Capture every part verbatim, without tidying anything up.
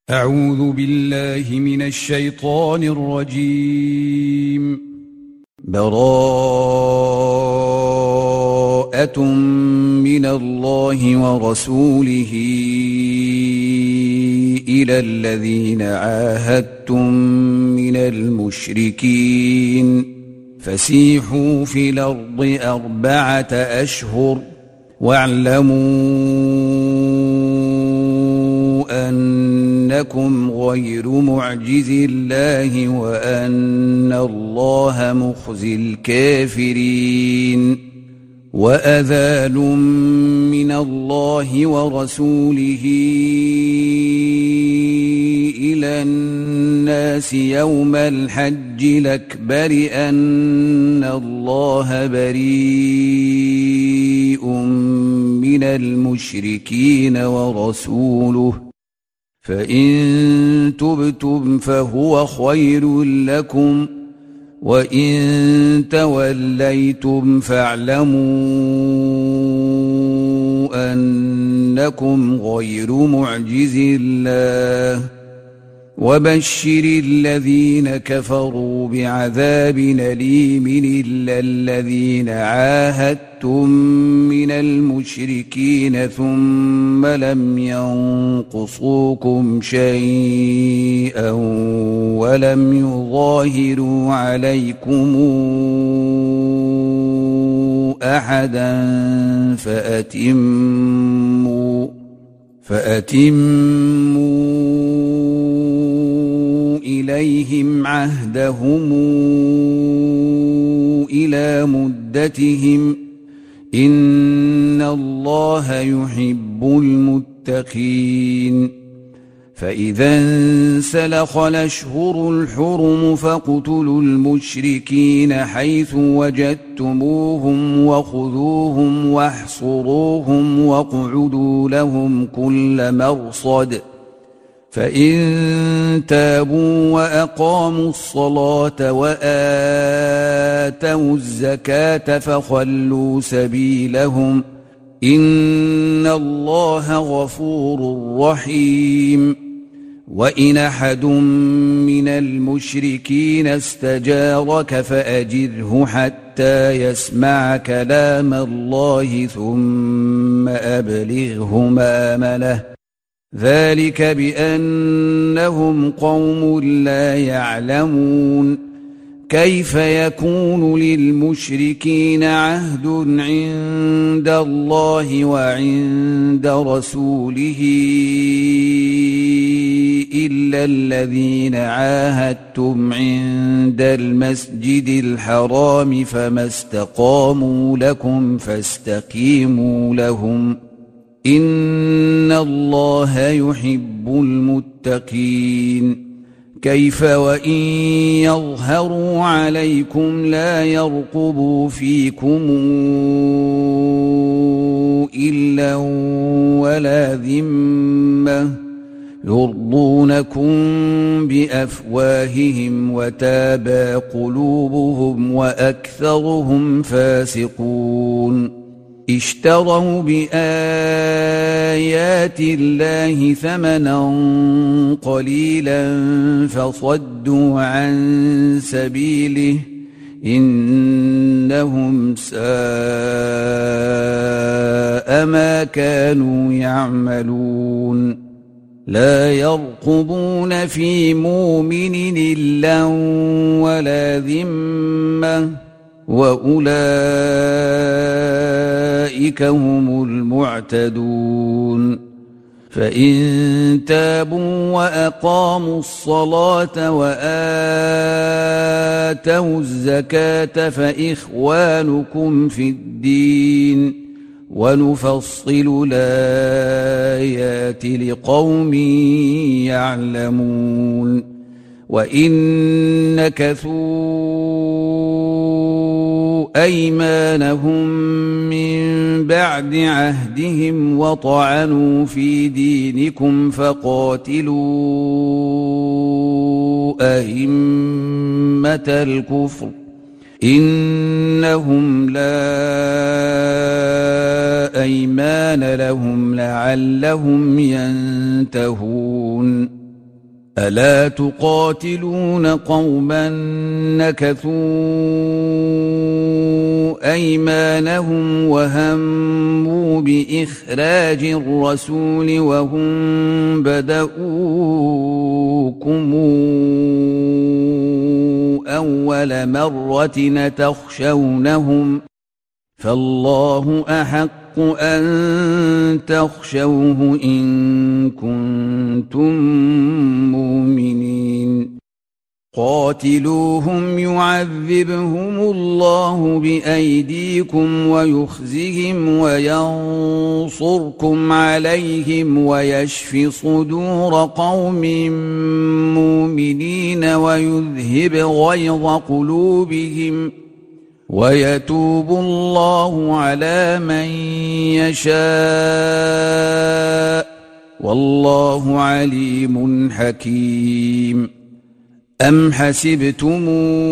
أعوذ بالله من الشيطان الرجيم. براءة من الله ورسوله إلى الذين عاهدتم من المشركين فسيحوا في الأرض أربعة أشهر واعلموا أنكم غير معجز الله وأن الله مخزي الكافرين وأذان من الله ورسوله إلى الناس يوم الحج الأكبر أن الله بريء من المشركين ورسوله فإن تبتم فهو خير لكم وإن توليتم فاعلموا أنكم غير معجز الله وبشر الذين كفروا بعذاب أليم إلا الذين عاهدتم من المشركين ثم لم ينقصوكم شيئا ولم يظاهروا عليكم أحدا فأتموا فأتموا إليهم عهدهم إلى مدتهم إن الله يحب المتقين. فإذا انسلخ الأشهر الحرم فاقتلوا المشركين حيث وجدتموهم وخذوهم واحصروهم واقعدوا لهم كل مرصد فإن تابوا وأقاموا الصلاة وآتوا الزكاة فخلوا سبيلهم إن الله غفور رحيم. وإن أحد من المشركين استجارك فأجره حتى يسمع كلام الله ثم أبلغه مأمنه ذلك بأنهم قوم لا يعلمون. كيف يكون للمشركين عهد عند الله وعند رسوله إلا الذين عاهدتم عند المسجد الحرام فما استقاموا لكم فاستقيموا لهم إن الله يحب المتقين. كيف وإن يظهروا عليكم لا يرقبوا فيكم إلا ولا ذمة يرضونكم بأفواههم وتابى قلوبهم وأكثرهم فاسقون. اشتروا بآيات الله ثمنا قليلا فصدوا عن سبيله إنهم ساء ما كانوا يعملون. لا يرقبون في مؤمن إلا ولا ذمة وأولئك هم المعتدون. فإن تابوا وأقاموا الصلاة وآتوا الزكاة فإخوانكم في الدين ونفصل الآيات لقوم يعلمون. وإن نكثوا أيمانهم من بعد عهدهم وطعنوا في دينكم فقاتلوا أئمة الكفر إنهم لا أيمان لهم لعلهم ينتهون ألا تقاتلون قوما نكثوا أيمانهم وهموا بإخراج الرسول وهم بدؤوكم أول مرة تخشونهم فالله أحق أن تخشوه إن كنتم مؤمنين قاتلوهم يعذبهم الله بأيديكم ويخزهم وينصركم عليهم ويشف صدور قوم مؤمنين ويذهب غيظ قلوبهم ويتوب الله على من يشاء والله عليم حكيم أم حسبتم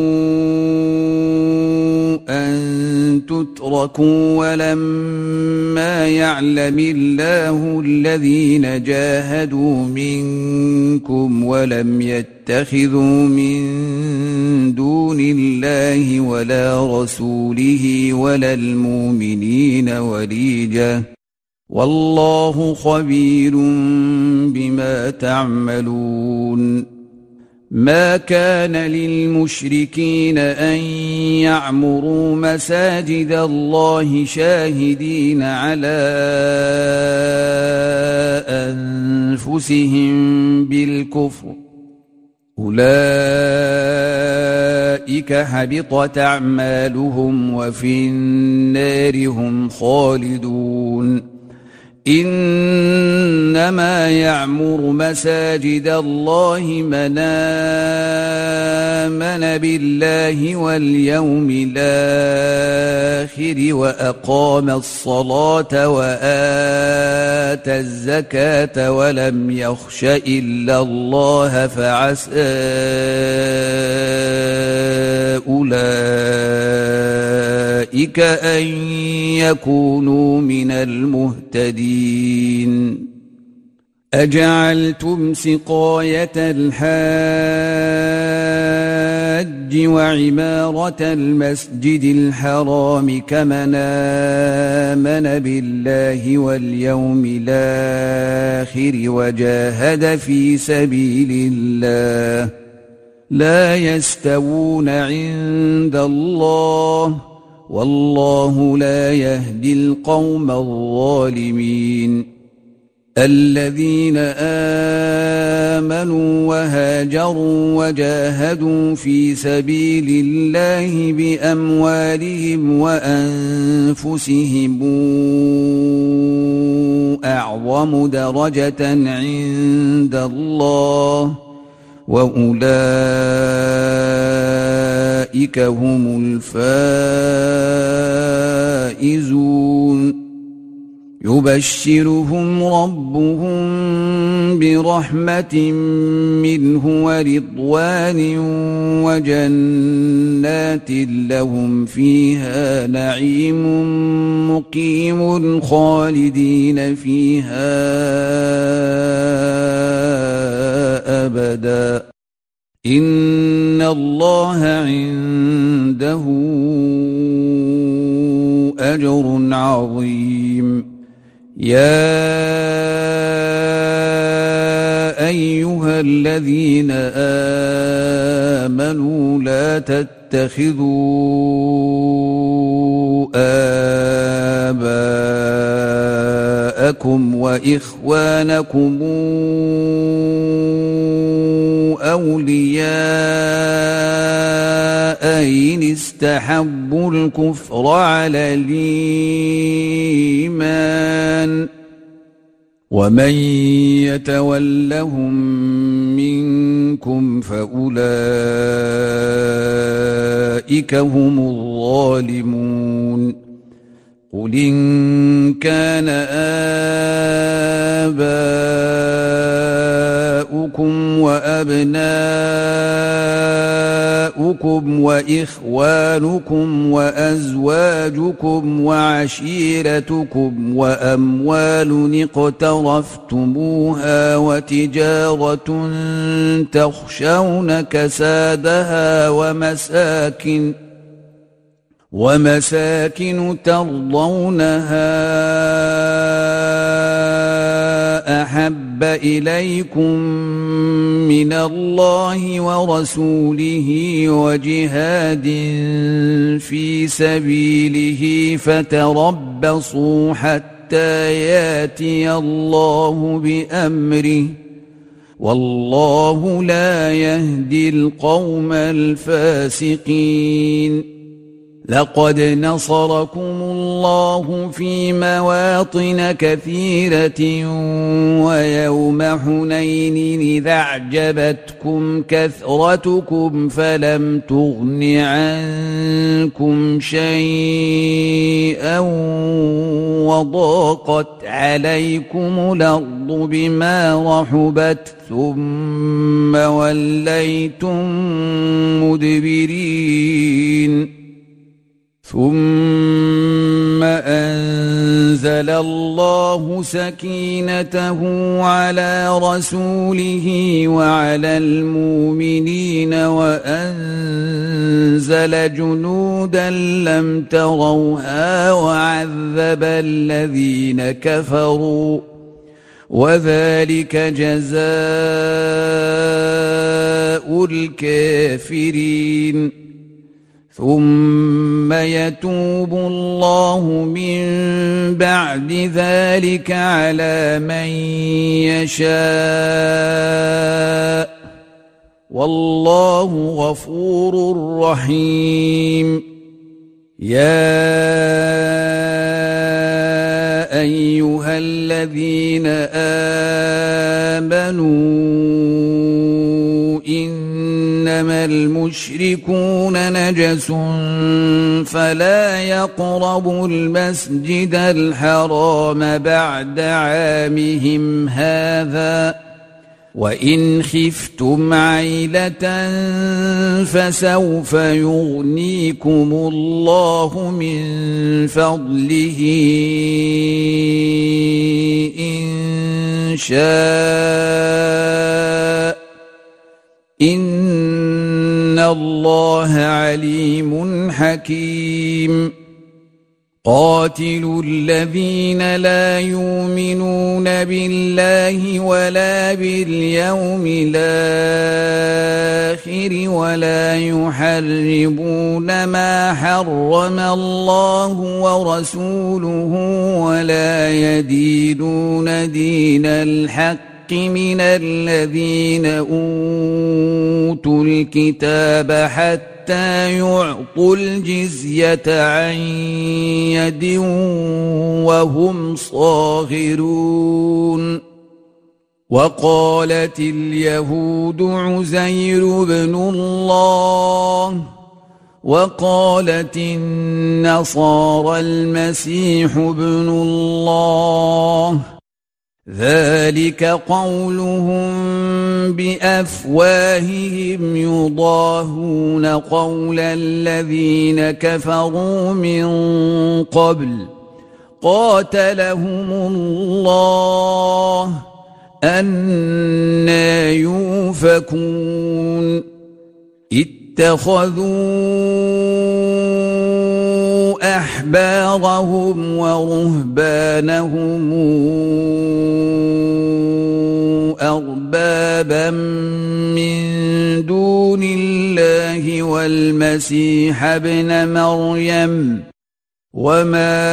أن تتركوا ولما يعلم الله الذين جاهدوا منكم ولم يتخذوا من دون الله ولا رسوله ولا المؤمنين وليجة والله خبير بما تعملون ما كان للمشركين أن يعمروا مساجد الله شاهدين على أنفسهم بالكفر أولئك حبطت أعمالهم وفي النار هم خالدون إنما يعمر مساجد الله من آمن بالله واليوم الآخر وأقام الصلاة وآتى الزكاة ولم يخش إلا الله فعسى أولئك أن يكونوا من المهتدين أجعلتم سقاية الحاج وعمارة المسجد الحرام كمن آمن بالله واليوم الآخر وجاهد في سبيل الله لا يستوون عند الله والله لا يهدي القوم الظالمين الذين آمنوا وهاجروا وجاهدوا في سبيل الله بأموالهم وأنفسهم أعظم درجة عند الله وأولئك هم الفائزون يبشرهم ربهم برحمة منه ورضوان وجنات لهم فيها نعيم مقيم خالدين فيها أبدا إن الله عنده أجر عظيم يا أيها الذين آمنوا لا تتخذوا آباءكم وإخوانكم أولياء إن استحبوا الكفر على الإيمان ومن يتولهم منكم فأولئك هم الظالمون قل إن كان آباؤكم وأبناؤكم أموالكم وإخوانكم وأزواجكم وعشيرتكم وأموال اقترفتموها وتجارة تخشون كسادها ومساكن ومساكن ترضونها أحب إليكم من الله ورسوله وجهاد في سبيله فتربصوا حتى ياتي الله بأمره والله لا يهدي القوم الفاسقين. لقد نصركم الله في مواطن كثيرة ويوم حنين إذا أعجبتكم كثرتكم فلم تغن عنكم شيئا وضاقت عليكم الأرض بما رحبت ثم وليتم مدبرين. ثم أنزل الله سكينته على رسوله وعلى المؤمنين وأنزل جنودا لم تروها وعذب الذين كفروا وذلك جزاء الكافرين. ثم يتوب الله من بعد ذلك على من يشاء والله غفور رحيم. يا أيها الذين آمنوا إنما المشركون نجس فلا يقربوا المسجد الحرام بعد عامهم هذا وإن خفتم عيلة فسوف يغنيكم الله من فضله إن شاء إن الله عليم حكيم. قاتلوا الذين لا يؤمنون بالله ولا باليوم الآخر ولا يحرمون ما حرم الله ورسوله ولا يدينون دين الحق من الذين أوتوا الكتاب حتى حتى يعطوا الجزية عن يد وهم صاغرون. وقالت اليهود عزير بن الله وقالت النصارى المسيح ابن الله ذلك قولهم بأفواههم يضاهون قول الذين كفروا من قبل قاتلهم الله أنى يؤفكون. اتخذوا أحبارهم ورهبانهم أربابا من دون الله والمسيح ابن مريم وما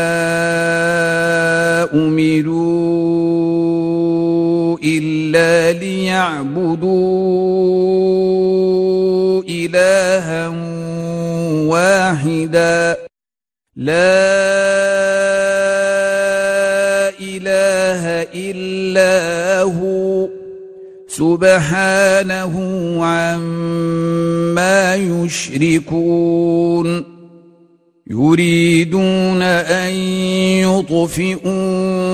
أمروا إلا ليعبدوا إلها واحدا لا إله إلا هو سبحانه عما يشركون. يريدون أن يطفئوا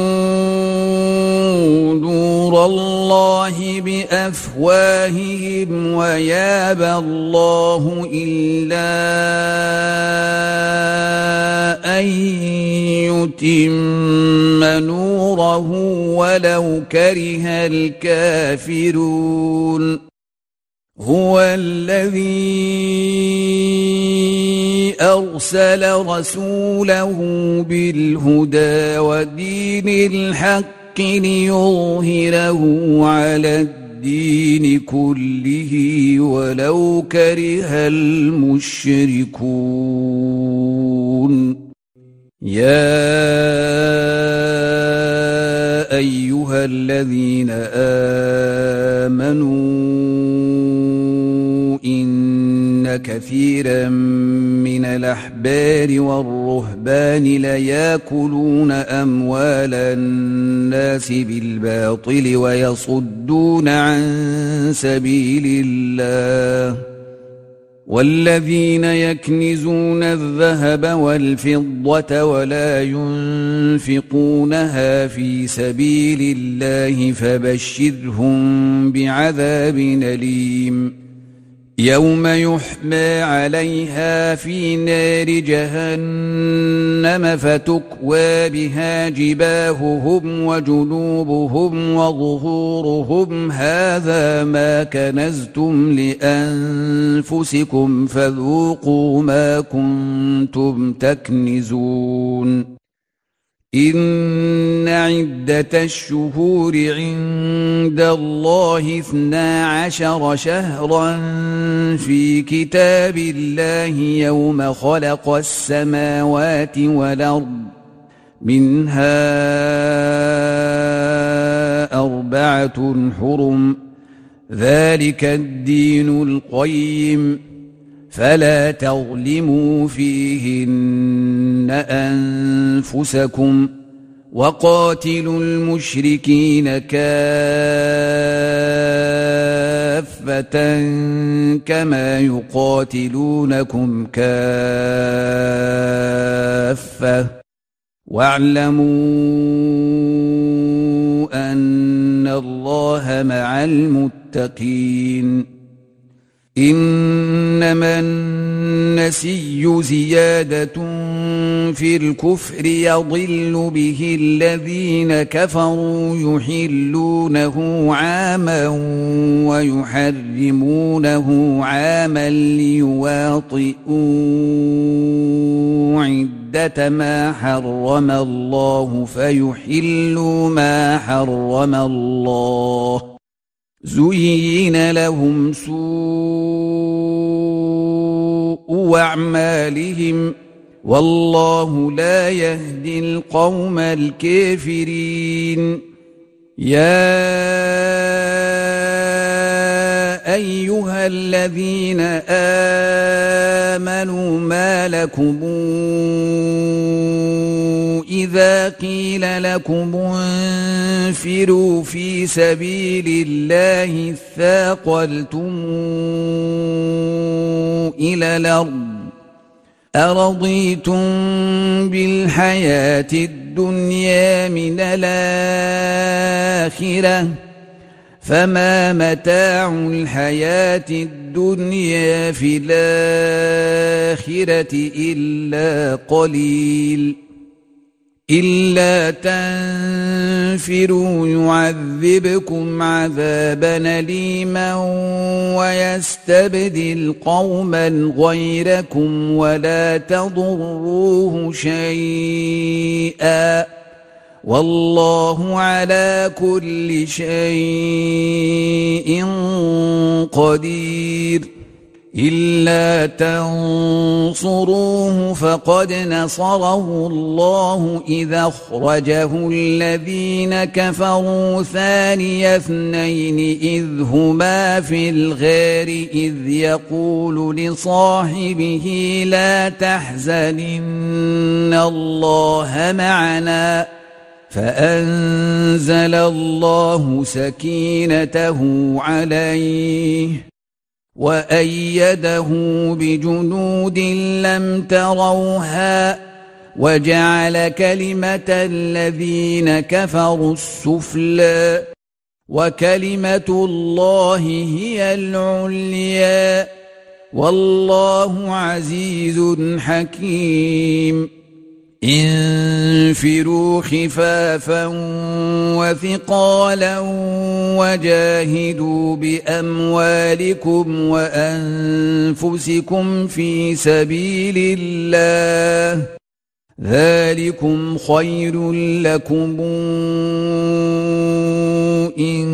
نور الله بأفواههم ويابى الله إلا أن يتم نوره ولو كره الكافرون هو الذي أرسل رسوله بالهدى ودين الحق ليظهره على الدين كله ولو كره المشركون يا أيها الذين آمنوا إن كثيرا من الأحبار والرهبان ليأكلون أموال الناس بالباطل ويصدون عن سبيل الله والذين يكنزون الذهب والفضة ولا ينفقونها في سبيل الله فبشرهم بعذاب أليم يوم يحمى عليها في نار جهنم فتكوى بها جباههم وجنوبهم وظهورهم هذا ما كنزتم لأنفسكم فذوقوا ما كنتم تكنزون إن عدة الشهور عند الله اثنا عشر شهرا في كتاب الله يوم خلق السماوات والأرض منها أربعة حرم ذلك الدين القيم فلا تظلموا فيهن أنفسكم وقاتلوا المشركين كافة كما يقاتلونكم كافة واعلموا أن الله مع المتقين إنما النسي زيادة في الكفر يضل به الذين كفروا يحلونه عاما ويحرمونه عاما ليواطئوا عدة ما حرم الله فيحلوا ما حرم الله زين لهم سوء أعمالهم والله لا يهدي القوم الكافرين يا أيها الذين آمنوا ما لكم إذا قيل لكم انفروا في سبيل الله اثاقلتم إلى الأرض أرضيتم بالحياة الدنيا من الآخرة فما متاع الحياة الدنيا في الآخرة إلا قليل إلا تنفروا يعذبكم عذابا أليما ويستبدل قوما غيركم ولا تضروه شيئا والله على كل شيء قدير إلا تنصروه فقد نصره الله إذا أخرجه الذين كفروا ثاني اثنين إذ هما في الغار إذ يقول لصاحبه لا تحزن إن الله معنا فأنزل الله سكينته عليه وأيده بجنود لم تروها وجعل كلمة الذين كفروا السفلى وكلمة الله هي العليا والله عزيز حكيم انفروا خفافا وثقالا وجاهدوا بأموالكم وأنفسكم في سبيل الله ذلكم خير لكم إن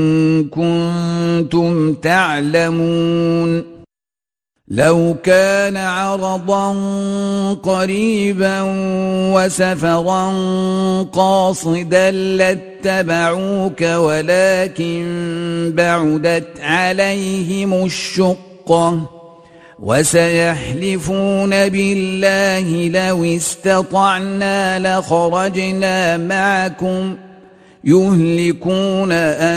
كنتم تعلمون لو كان عرضا قريبا وسفرا قاصدا لاتبعوك ولكن بعدت عليهم الشقة وسيحلفون بالله لو استطعنا لخرجنا معكم يهلكون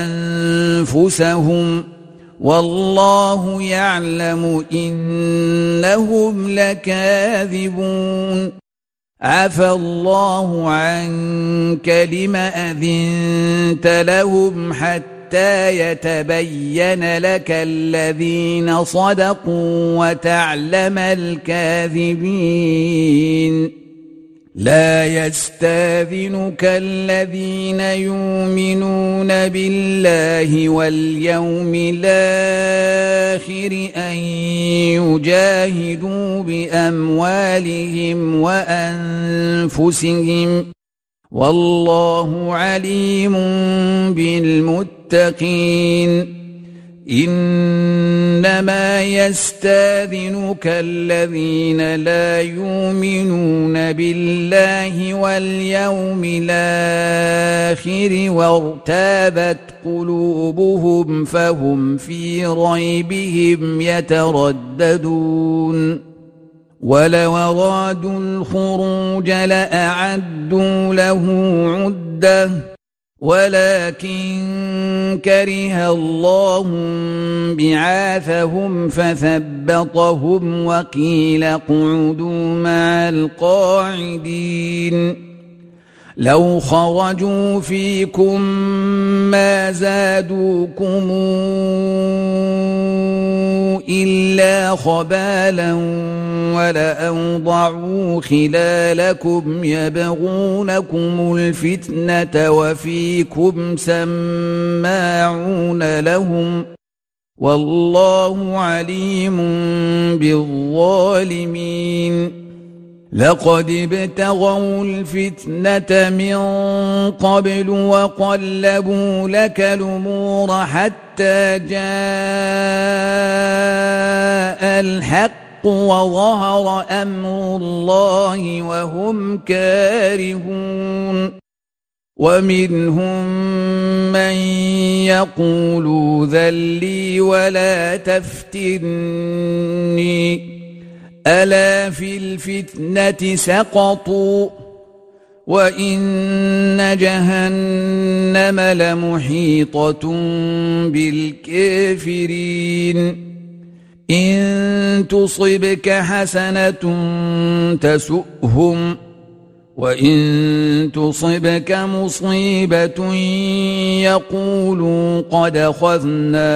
أنفسهم والله يعلم إنهم لكاذبون عفى الله عنك لم أذنت لهم حتى يتبين لك الذين صدقوا وتعلم الكاذبين لا يستاذنك الذين يؤمنون بالله واليوم الآخر أن يجاهدوا بأموالهم وأنفسهم والله عليم بالمتقين إنما يستاذنك الذين لا يؤمنون بالله واليوم الآخر وارتابت قلوبهم فهم في ريبهم يترددون ولو أرادوا الخروج لأعدوا له عدة ولكن كره الله بعاثهم فثبطهم وقيل اقعدوا مع القاعدين لو خرجوا فيكم ما زادوكم إلا خبالا ولأوضعوا خلالكم يبغونكم الفتنة وفيكم سماعون لهم والله عليم بالظالمين لقد ابتغوا الفتنة من قبل وقلبوا لك الأمور حتى جاء الحق وظهر أمر الله وهم كارهون ومنهم من يقول ذلي ولا تفتني ألا في الفتنة سقطوا وإن جهنم لمحيطة بالكافرين إن تصبك حسنة تسؤهم وإن تصبك مصيبة يقولوا قد أخذنا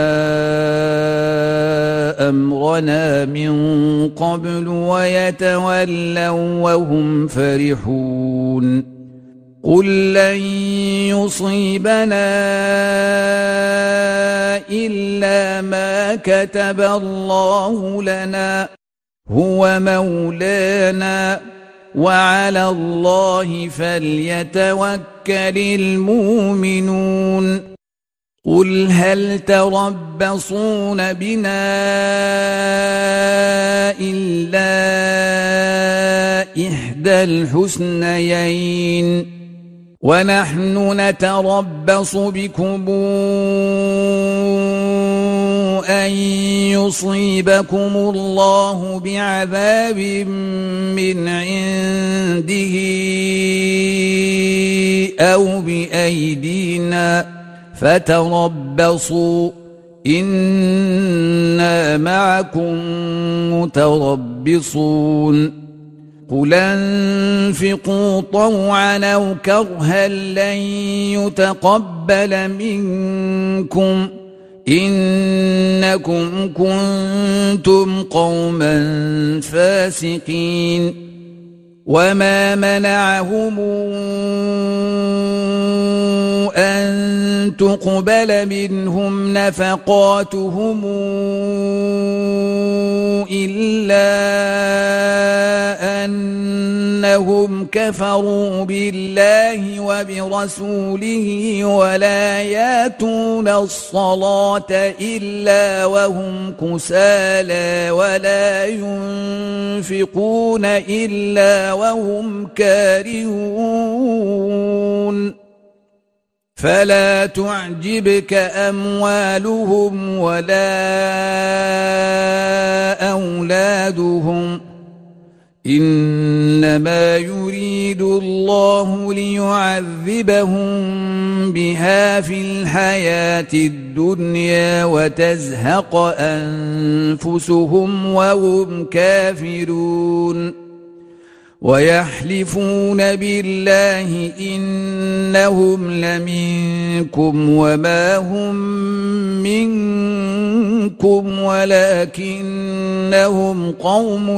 أمرنا من قبل ويتولوا وهم فرحون قل لن يصيبنا إلا ما كتب الله لنا هو مولانا وعلى الله فليتوكل المؤمنون قل هل تربصون بنا إلا إحدى الحسنيين ونحن نتربص بكم أن يصيبكم الله بعذاب من عنده أو بأيدينا فتربصوا إنا معكم متربصون قل انفقوا طوعا أو كرها لن يتقبل منكم إنكم كنتم قوما فاسقين وما منعهم أن تقبل منهم نفقاتهم إلا أنهم كفروا بالله وبرسوله ولا ياتون الصلاة إلا وهم كسالى ولا ينفقون إلا وهم كارهون فلا تعجبك أموالهم ولا أولادهم إنما يريد الله ليعذبهم بها في الحياة الدنيا وتزهق أنفسهم وهم كافرون ويحلفون بالله إنهم لمنكم وما هم منكم ولكنهم قوم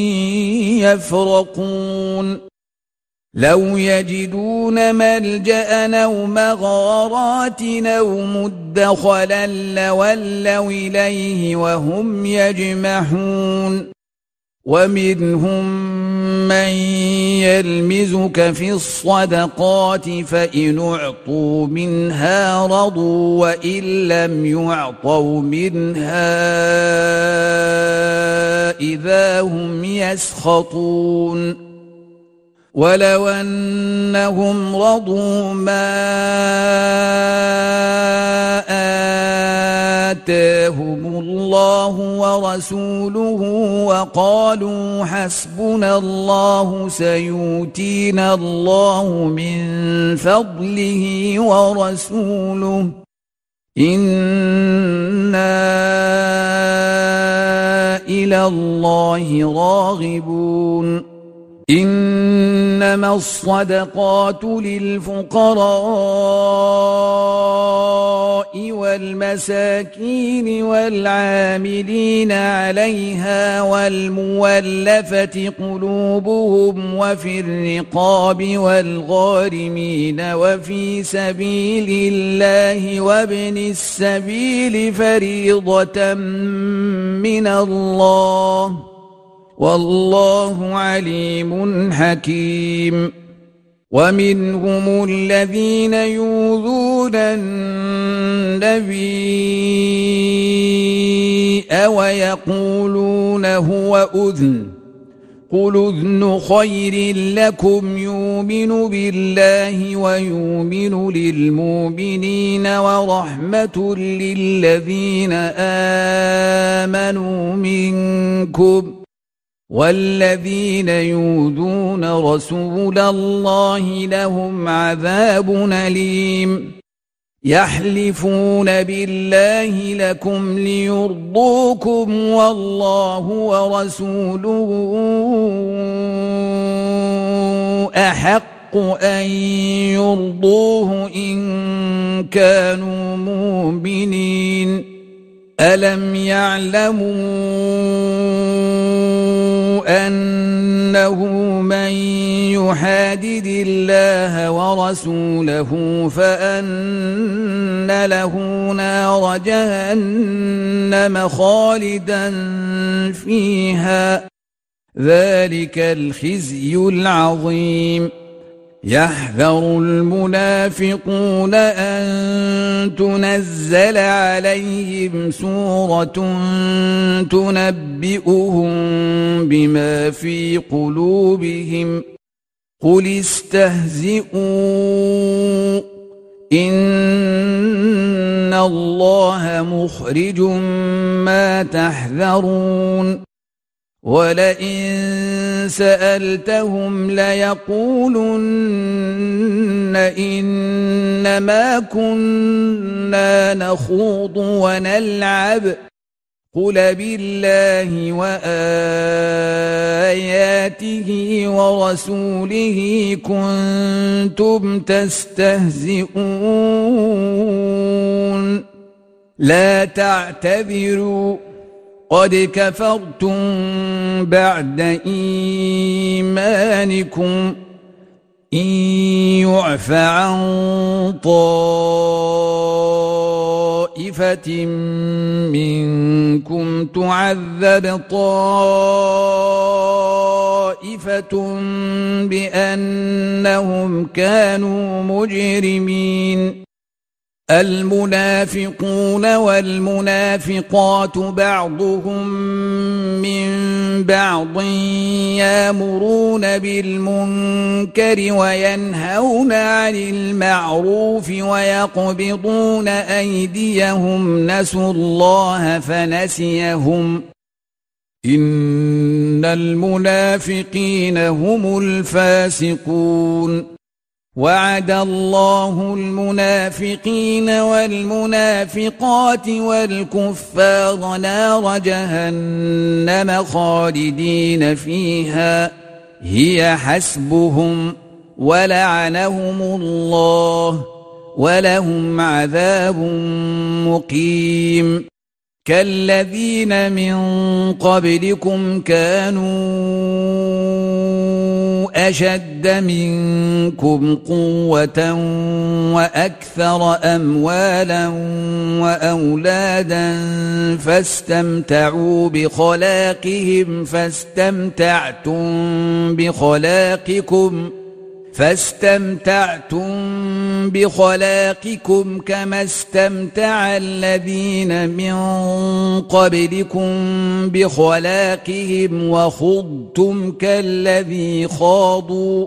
يفرقون لو يجدون ملجأ أو مغارات أو مدخلا لولوا إليه وهم يجمحون ومنهم من يلمزك في الصدقات فإن أعطوا منها رضوا وإن لم يعطوا منها إذا هم يسخطون ولو أنهم رضوا ما آتاهم الله ورسوله وقالوا حسبنا الله سيؤتينا الله من فضله ورسوله إنا إلى الله راغبون إنما الصدقات للفقراء والمساكين والعاملين عليها والمولفة قلوبهم وفي الرقاب والغارمين وفي سبيل الله وابن السبيل فريضة من الله والله عليم حكيم ومنهم الذين يؤذون النبي ويقولون هو أذن قل أذن خير لكم يؤمن بالله ويؤمن للمؤمنين ورحمة للذين آمنوا منكم والذين يؤذون رسول الله لهم عذاب أليم يحلفون بالله لكم ليرضوكم والله ورسوله أحق أن يرضوه إن كانوا مؤمنين ألم يعلموا أنه من يحادد الله ورسوله فأن له نار جهنم خالدا فيها ذلك الخزي العظيم يحذر المنافقون أن تنزل عليهم سورة تنبئهم بما في قلوبهم قل استهزئوا إن الله مخرج ما تحذرون ولئن سألتهم ليقولن إنما كنا نخوض ونلعب قل بالله وآياته ورسوله كنتم تستهزئون لا تعتذروا قد كفرتم بعد إيمانكم إن يعف عن طائفة منكم تعذب طائفة بأنهم كانوا مجرمين المنافقون والمنافقات بعضهم من بعض يأمرون بالمنكر وينهون عن المعروف ويقبضون أيديهم نسوا الله فنسيهم إن المنافقين هم الفاسقون وعد الله المنافقين والمنافقات والكفار نار جهنم خالدين فيها هي حسبهم ولعنهم الله ولهم عذاب مقيم كالذين من قبلكم كانوا أشد منكم قوة وأكثر أموالا وأولادا فاستمتعوا بخلاقهم فاستمتعتم بخلاقكم فاستمتعتم بخلاقكم كما استمتع الذين من قبلكم بخلاقهم وخضتم كالذي خاضوا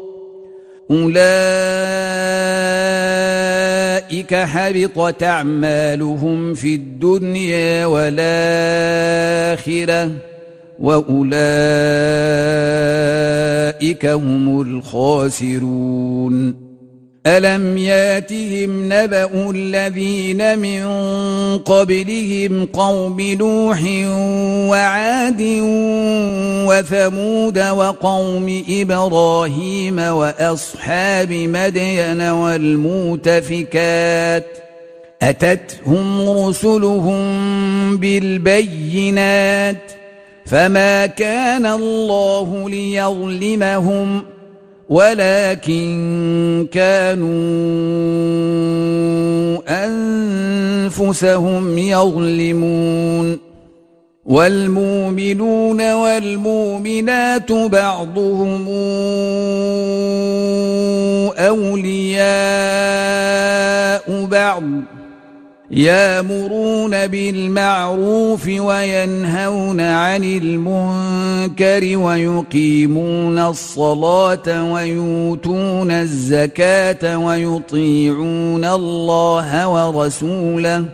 أولئك حبطت أعمالهم في الدنيا والآخرة وأولئك هم الخاسرون ألم ياتهم نبأ الذين من قبلهم قوم نوح وعاد وثمود وقوم إبراهيم وأصحاب مدين والمؤتفكات أتتهم رسلهم بالبينات فما كان الله ليظلمهم ولكن كانوا أنفسهم يظلمون والمؤمنون والمؤمنات بعضهم أولياء بعض يأمرون بالمعروف وينهون عن المنكر ويقيمون الصلاة ويؤتون الزكاة ويطيعون الله ورسوله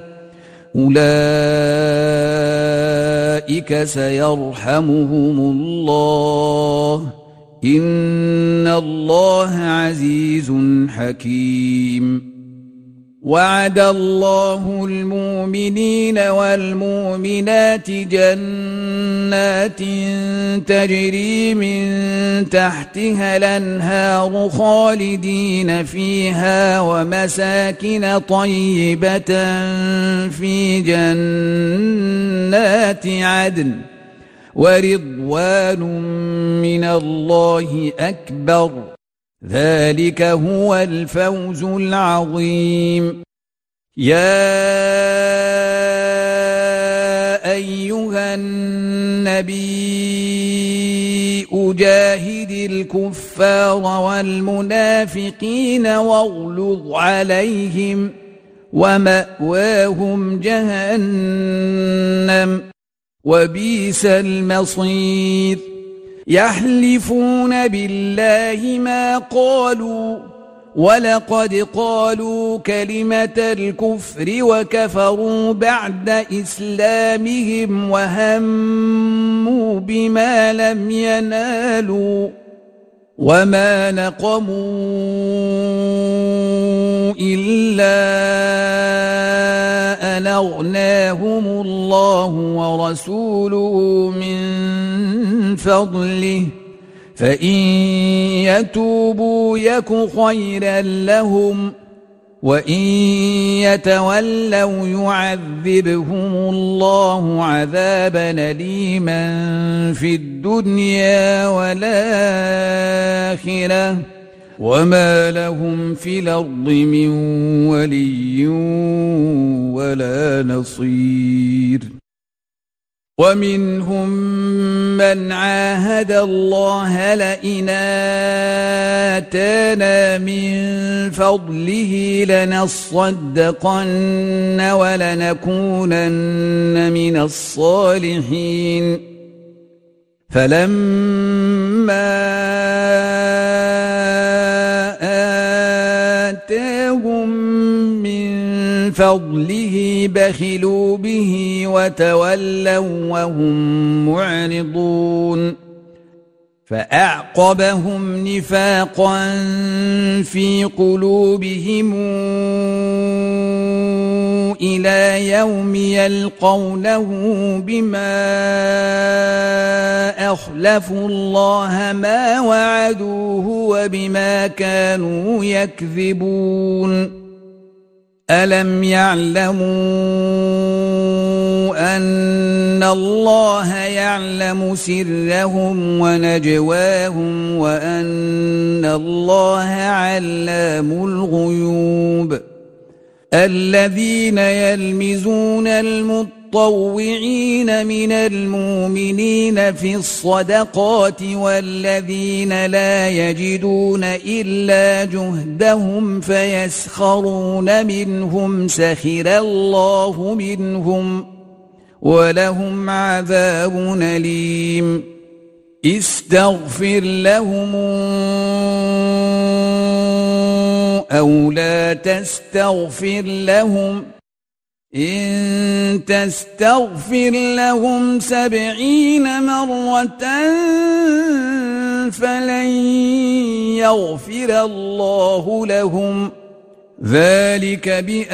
أولئك سيرحمهم الله إن الله عزيز حكيم وعد الله المؤمنين والمؤمنات جنات تجري من تحتها الأنهار خالدين فيها ومساكن طيبة في جنات عدن ورضوان من الله أكبر ذلك هو الفوز العظيم يا أيها النبي أجاهد الكفار والمنافقين واغلظ عليهم ومأواهم جهنم وبئس المصير يحلفون بالله ما قالوا ولقد قالوا كلمة الكفر وكفروا بعد إسلامهم وهموا بما لم ينالوا وما نقموا إلا أن أغناهم الله ورسوله من فضله فإن يتوبوا يك خيرا لهم وإن يتولوا يعذبهم الله عذابا أليما في الدنيا والآخرة وما لهم في الأرض من ولي ولا نصير. ومنهم من عاهد الله لئن آتانا من فضله لنصدقن ولنكونن من الصالحين فلما آتاهم من فضله بخلوا به وتولوا وهم معرضون فأعقبهم نفاقا في قلوبهم إلى يوم يلقونه بما أخلفوا الله ما وعدوه وبما كانوا يكذبون. ألم يعلموا أن الله يعلم سرهم ونجواهم وأن الله علام الغيوب. الذين يلمزون المطوعين من المؤمنين في الصدقات والذين لا يجدون إلا جهدهم فيسخرون منهم سخر الله منهم ولهم عذاب أليم. استغفر لهم أو لا تستغفر لهم إن تستغفر لهم سبعين مرة فلن يغفر الله لهم ذلك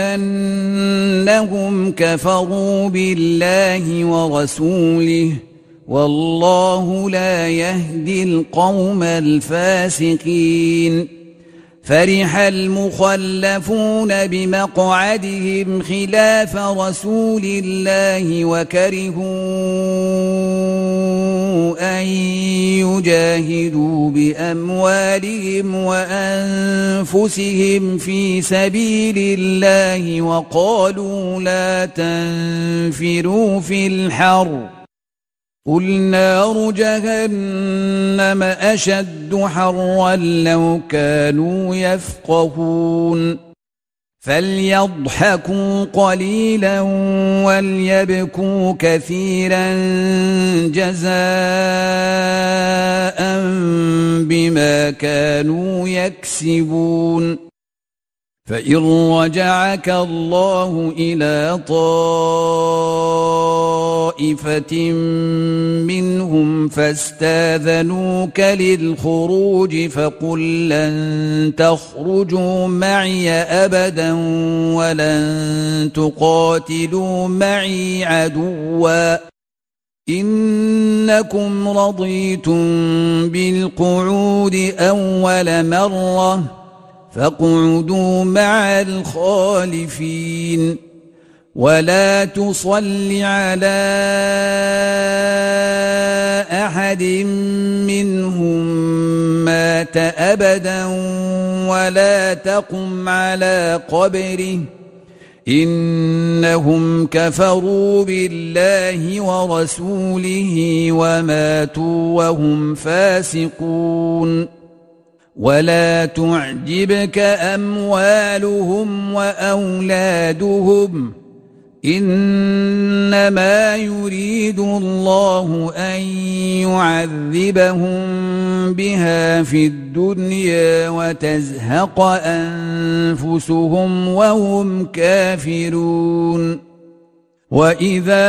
بأنهم كفروا بالله ورسوله والله لا يهدي القوم الفاسقين. فرح المخلفون بمقعدهم خلاف رسول الله وكرهوا أن يجاهدوا بأموالهم وأنفسهم في سبيل الله وقالوا لا تنفروا في الحر قل نار جهنم أشد حرا لو كانوا يفقهون. فليضحكوا قليلا وليبكوا كثيرا جزاء بما كانوا يكسبون. فإن رجعك الله إلى طائفة منهم فاستاذنوك للخروج فقل لن تخرجوا معي أبدا ولن تقاتلوا معي عدوا إنكم رضيتم بالقعود أول مرة فاقعدوا مع الخالفين. ولا تصل على أحد منهم مات أبدا ولا تقم على قبره إنهم كفروا بالله ورسوله وماتوا وهم فاسقون. ولا تعجبك أموالهم وأولادهم إنما يريد الله أن يعذبهم بها في الدنيا وتزهق أنفسهم وهم كافرون وإذا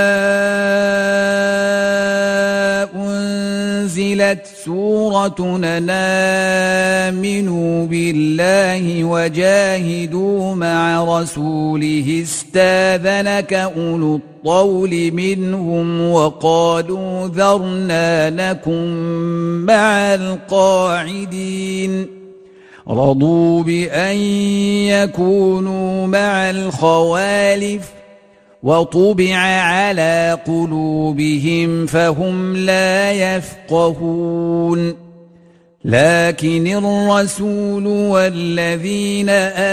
أنزلت سورة أن آمنوا بالله وجاهدوا مع رسوله استاذنك أولو الطول منهم وقالوا ذرنا نكن مع القاعدين رضوا بأن يكونوا مع الخوالف وطبع على قلوبهم فهم لا يفقهون لكن الرسول والذين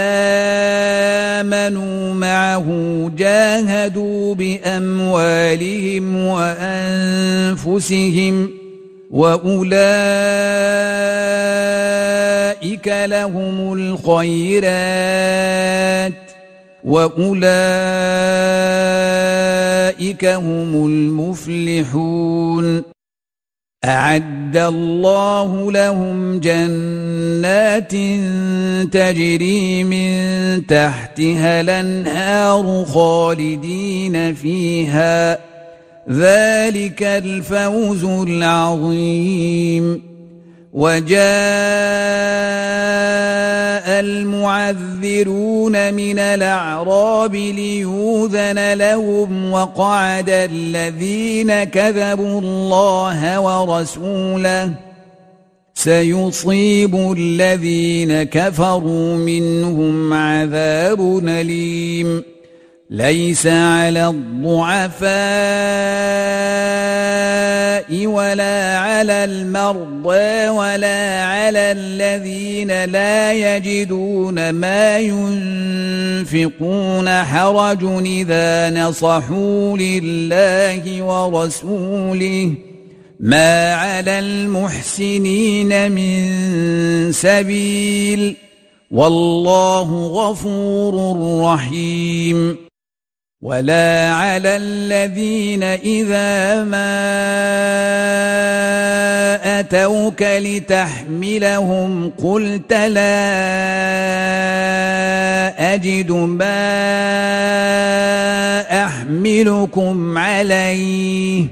آمنوا معه جاهدوا بأموالهم وأنفسهم وأولئك لهم الخيرات وأولئك هم المفلحون أعد الله لهم جنات تجري من تحتها الأنهار خالدين فيها ذلك الفوز العظيم وجاء المعذرون من الأعراب ليؤذن لهم وقعد الذين كذبوا الله ورسوله سيصيب الذين كفروا منهم عذاب أليم ليس على الضعفاء ولا على المرضى ولا على الذين لا يجدون ما ينفقون حرج إذا نصحوا لله ورسوله ما على المحسنين من سبيل والله غفور رحيم ولا على الذين إذا ما أتوك لتحملهم قلت لا أجد ما أحملكم عليه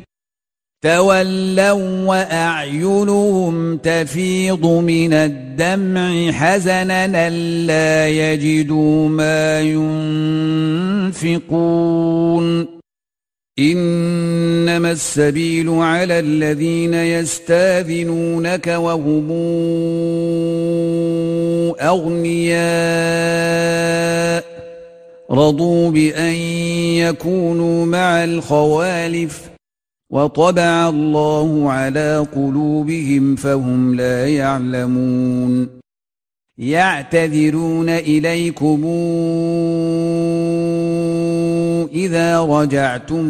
تولوا وأعينهم تفيض من الدمع حزنا ألا يجدوا ما ينفقون إنما السبيل على الذين يستاذنونك وهم أغنياء رضوا بأن يكونوا مع الخوالف وطبع الله على قلوبهم فهم لا يعلمون يعتذرون إليكم إذا رجعتم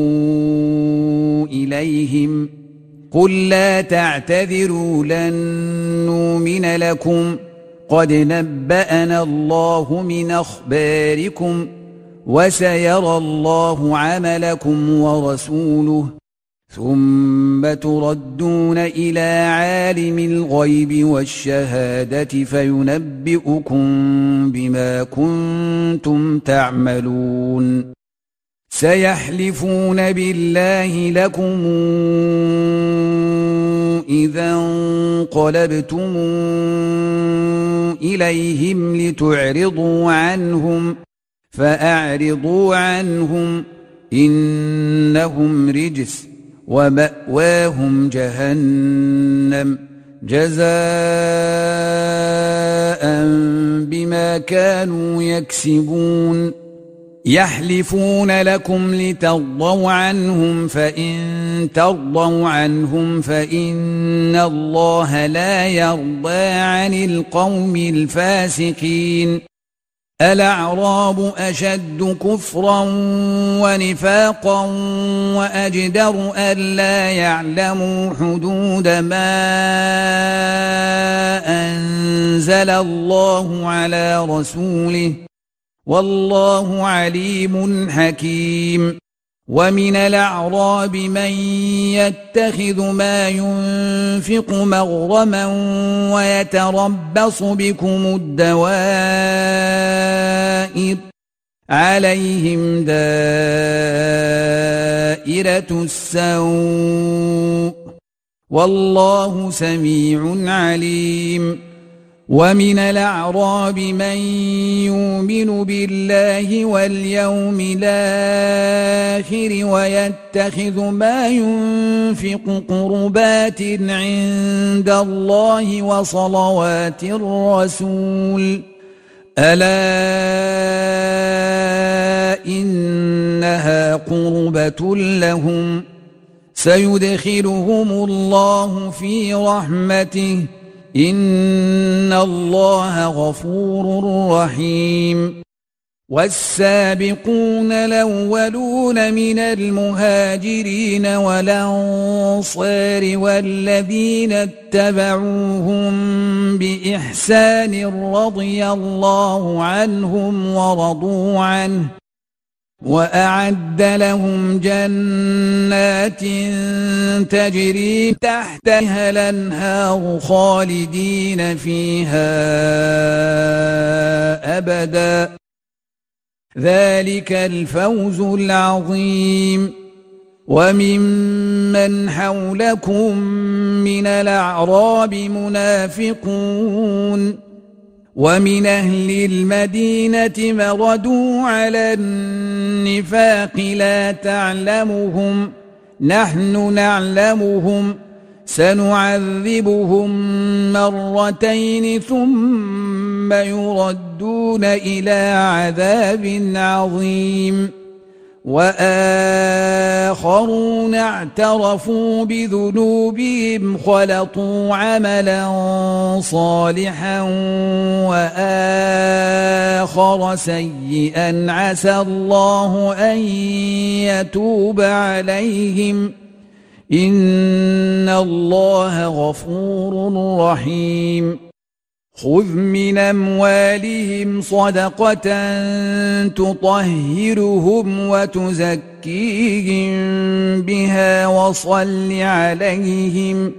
إليهم قل لا تعتذروا لن نؤمن لكم قد نبأنا الله من أخباركم وسيرى الله عملكم ورسوله ثم تردون إلى عالم الغيب والشهادة فينبئكم بما كنتم تعملون سيحلفون بالله لكم إذا انقلبتم إليهم لتعرضوا عنهم فأعرضوا عنهم إنهم رجس ومأواهم جهنم جزاء بما كانوا يكسبون يحلفون لكم لترضوا عنهم فإن ترضوا عنهم فإن الله لا يرضى عن القوم الفاسقين الأعراب أشد كفرا ونفاقا وأجدر ألا يعلموا حدود ما أنزل الله على رسوله والله عليم حكيم. ومن الأعراب من يتخذ ما ينفق مغرما ويتربص بكم الدوائر عليهم دائرة السوء والله سميع عليم. ومن الأعراب من يؤمن بالله واليوم الآخر ويتخذ ما ينفق قربات عند الله وصلوات الرسول ألا إنها قربة لهم سيدخلهم الله في رحمته إن الله غفور رحيم. والسابقون الأولون من المهاجرين والأنصار والذين اتبعوهم بإحسان رضي الله عنهم ورضوا عنه وأعد لهم جنات تجري تحتها الأنهار خالدين فيها أبدا ذلك الفوز العظيم. وممن حولكم من الأعراب منافقون ومن أهل المدينة مردوا على النفاق لا تعلمهم نحن نعلمهم سنعذبهم مرتين ثم يردون إلى عذاب عظيم. وآخرون اعترفوا بذنوبهم خلطوا عملا صالحا وآخر سيئا عسى الله أن يتوب عليهم إن الله غفور رحيم. خذ من أموالهم صدقة تطهرهم وتزكيهم بها وصل عليهم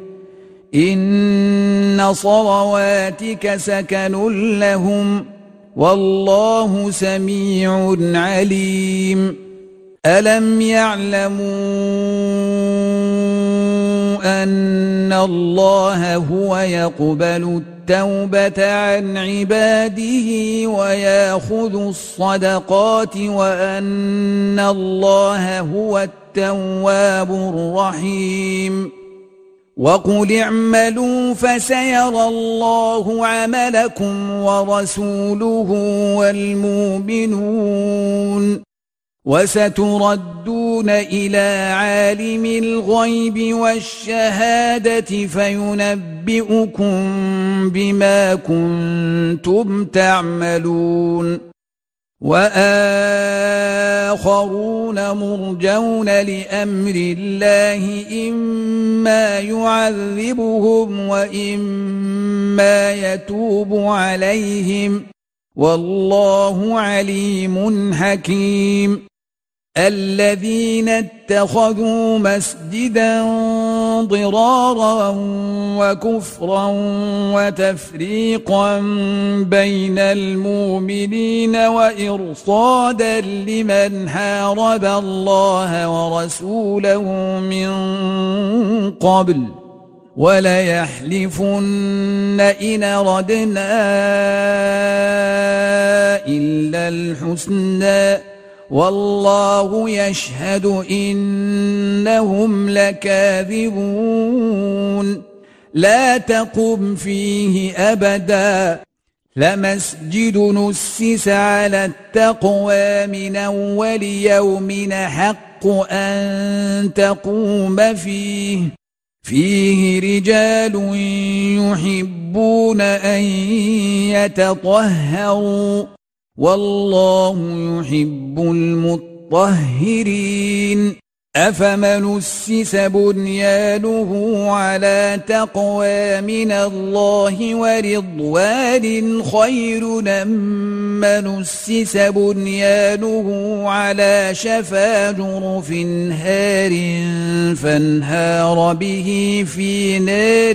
إن صلواتك سكن لهم والله سميع عليم. ألم يعلموا أن الله هو يقبل التوبة عن عباده ويأخذ الصدقات وأن الله هو التواب الرحيم. وقل اعملوا فسيرى الله عملكم ورسوله والمؤمنون وستردون إلى عالم الغيب والشهادة فينبئكم بما كنتم تعملون. وآخرون مرجون لأمر الله إما يعذبهم وإما يتوب عليهم والله عليم حكيم. الذين اتخذوا مسجدا ضرارا وكفرا وتفريقا بين المؤمنين وإرصادا لمن حارب الله ورسوله من قبل وليحلفن إن أردنا إلا الحسنى والله يشهد إنهم لكاذبون. لا تقم فيه أبدا لمسجد نسس على التقوى من أول يوم حق أن تقوم فيه فيه رجال يحبون أن يتطهروا والله يحب المطهرين. أفمن أسس بنيانه على تقوى من الله ورضوان خير أم من أسس بنيانه على شفا جرف هار فانهار به في نار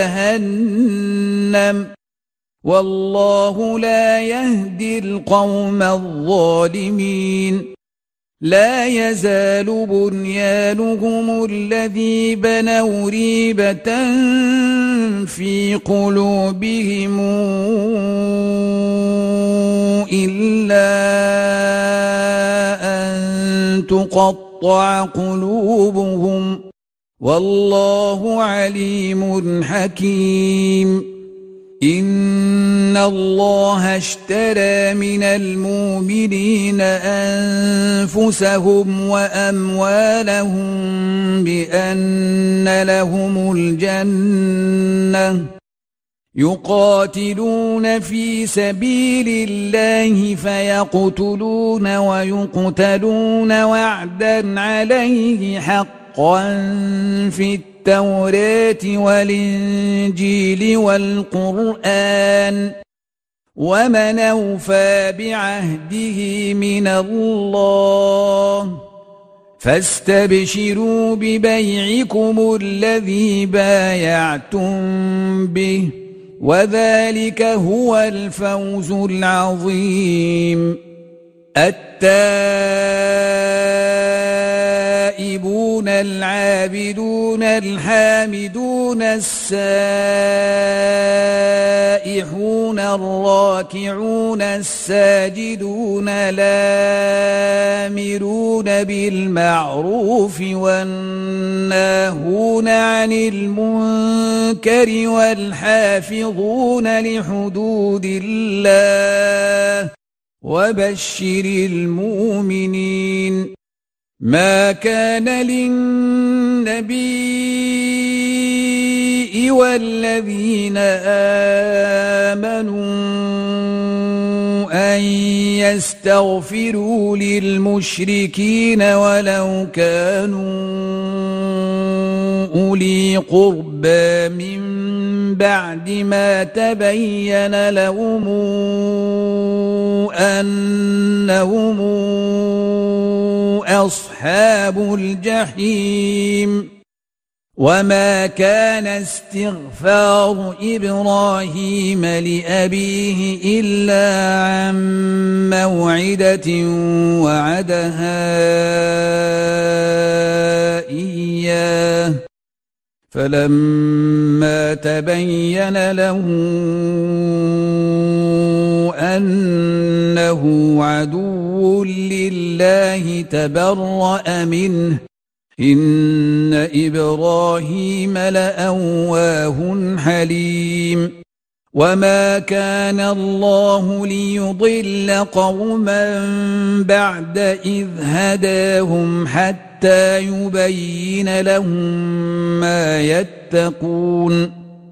جهنم والله لا يهدي القوم الظالمين لا يزال بنيانهم الذي بنوا ريبة في قلوبهم إلا أن تقطع قلوبهم والله عليم حكيم إن الله اشترى من المؤمنين أنفسهم وأموالهم بأن لهم الجنة يقاتلون في سبيل الله فيقتلون ويقتلون وعدا عليه حقا في التوراة والإنجيل والقرآن ومن أوفى بعهده من الله فاستبشروا ببيعكم الذي بايعتم به وذلك هو الفوز العظيم التائبون العابدون الحامدون السائحون الراكعون الساجدون الآمرون بالمعروف والناهون عن المنكر والحافظون لحدود الله وبشر المؤمنين ما كان للنبي والذين آمنوا أن يستغفروا للمشركين ولو كانوا أولي قربى من بعد ما تبين لهم أنهم أصحاب الجحيم وما كان استغفار إبراهيم لأبيه إلا عن موعدة وعدها إياه فلما تبين له أنه عدو لله تبرأ منه إن إبراهيم لأواه حليم وما كان الله ليضل قوما بعد إذ هداهم حتى يبين لهم ما يتقون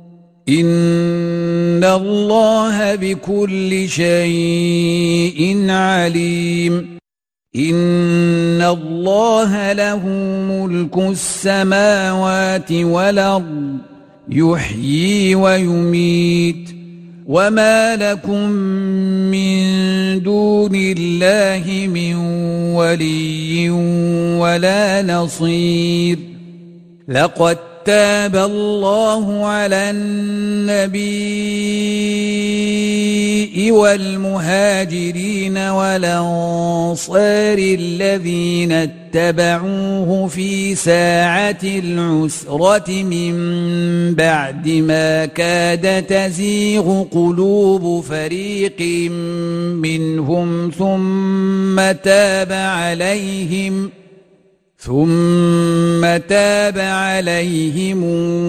إن الله بكل شيء عليم إن الله له ملك السماوات والأرض يحيي ويميت وما لكم من دون الله من ولي ولا نصير لقد تاب الله على النبي والمهاجرين والأنصار الذين اتبعوه في ساعة العسرة من بعد ما كاد تزيغ قلوب فريق منهم ثم تاب عليهم ثم تاب عليهم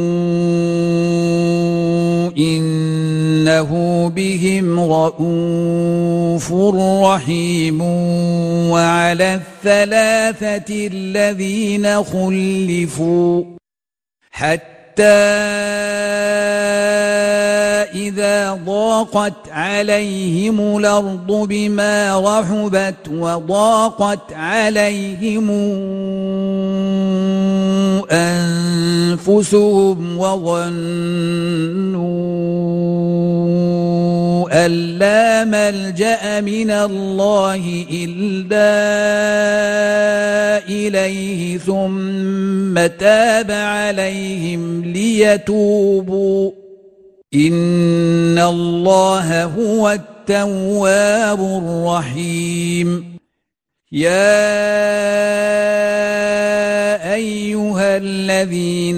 إنه بهم رءوف رحيم وعلى الثلاثة الذين خلفوا حتى إذا ضاقت عليهم الأرض بما رحبت وضاقت عليهم أنفسهم وظنوا أن لا ملجأ من الله إلا إليه ثم تاب عليهم ليتوبوا إن الله هو التواب الرحيم. يا أيها الذين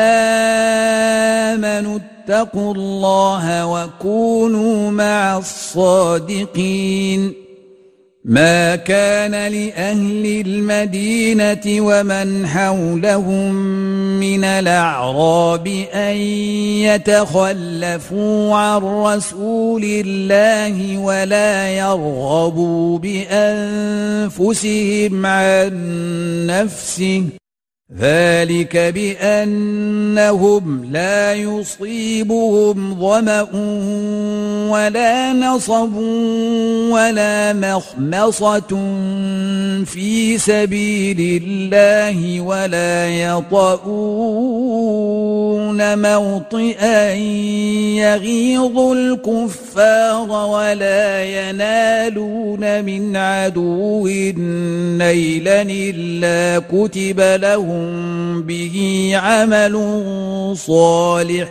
آمنوا اتقوا الله وكونوا مع الصادقين. ما كان لأهل المدينة ومن حولهم من الأعراب أن يتخلفوا عن رسول الله ولا يرغبوا بأنفسهم عن نفسه، ذلك بأنهم لا يصيبهم ظمأ ولا نصب ولا مخمصة في سبيل الله ولا يطؤون موطئا يغيظ الكفار ولا ينالون من عدو نيلا إلا كتب لهم به عمل صالح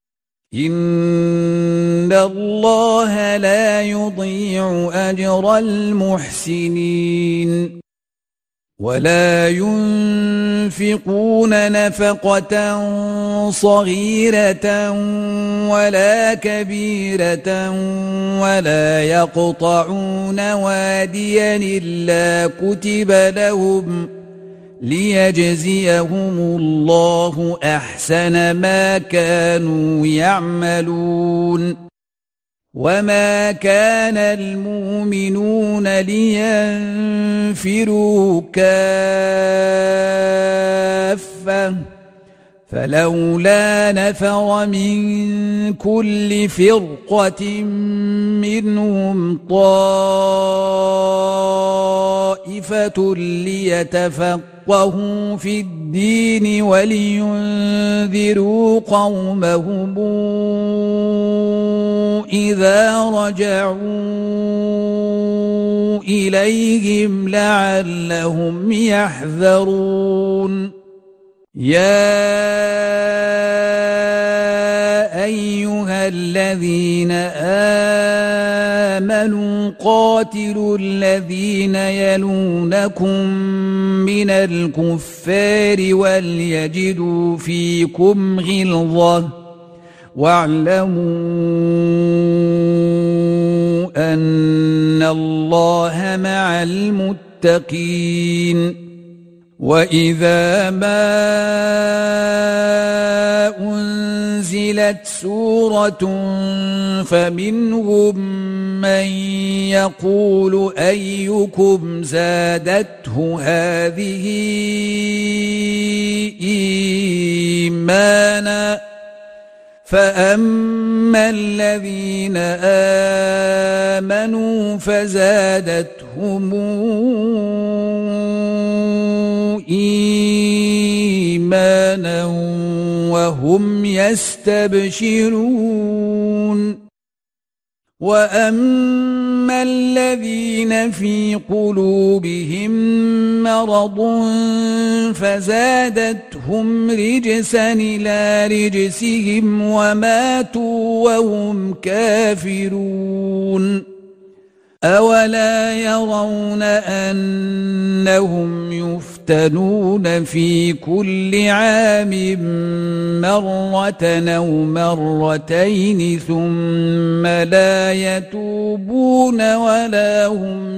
إن الله لا يضيع أجر المحسنين. ولا ينفقون نفقة صغيرة ولا كبيرة ولا يقطعون واديا إلا كتب لهم ليجزيهم الله أحسن ما كانوا يعملون. وما كان المؤمنون لينفروا كافة فلولا نفر من كل فرقة منهم طائفة ليتفقهوا في الدين ولينذروا قومهم إذا رجعوا إليهم لعلهم يحذرون. يا أيها الذين آمنوا قاتلوا الذين يلونكم من الكفار وليجدوا فيكم غلظة واعلموا أن الله مع المتقين. وإذا ما أنزلت سورة فمنهم من يقول أيكم زادته هذه إيمانا فأما الذين آمنوا فزادتهم إيمانا وهم يستبشرون. وأما الذين في قلوبهم مرض فزادتهم رجسا إلى رجسهم وماتوا وهم كافرون. أولا يرون أنهم يفتنون في كل عام مرة أو مرتين ثم لا يتوبون ولا هم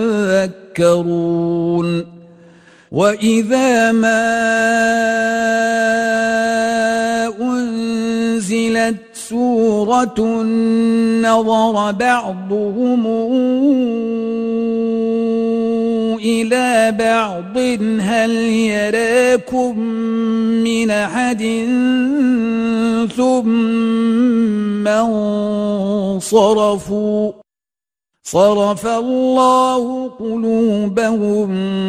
يذكرون. وإذا ما أنزلت سورة نظر بعضهم إلى بعض هل يراكم من أحد ثم انصرفوا صرف الله قلوبهم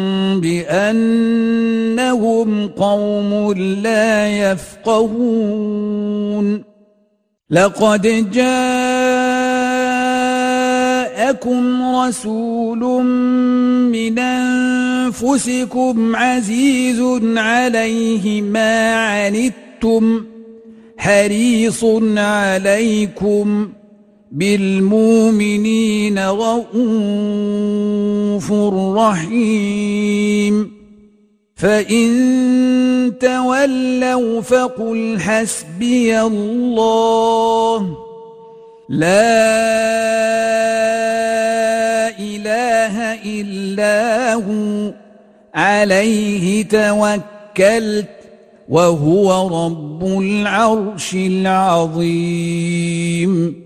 بأنهم قوم لا يفقهون لقد جاءكم رسول من أنفسكم عزيز عليه ما عنتم حريص عليكم بالمؤمنين رؤوف رحيم فإن تولوا فقل حسبي الله لا إله إلا هو عليه توكلت وهو رب العرش العظيم